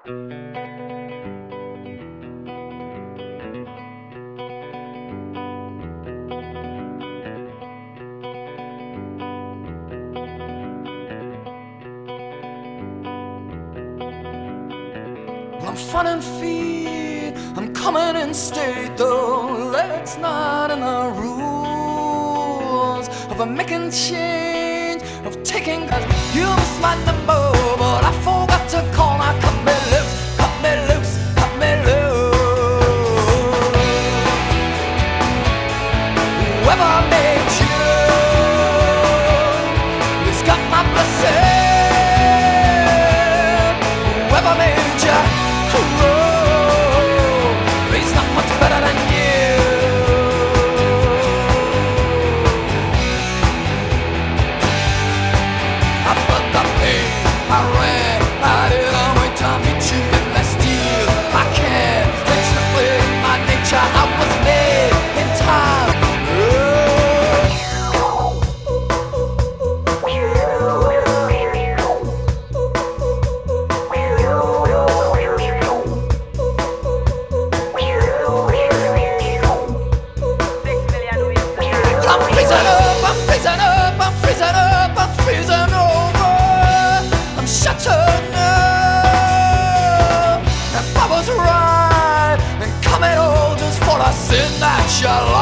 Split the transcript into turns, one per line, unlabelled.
I'm fun and feed, I'm coming in state, though that's not in the rules of a making change, of taking. You missed my number, but I forgot to call. Now cut me loose, cut me loose, cut me loose. Whoever made you, it's got my blessing. Whoever made you, he's not much better than you. I felt the pain, I ran, I did all my time to chew and I steal. I can't, it's not in my nature. I was made in time. I'm freezing over, I'm shattered now. If I was right, and coming all just for the sin that you love.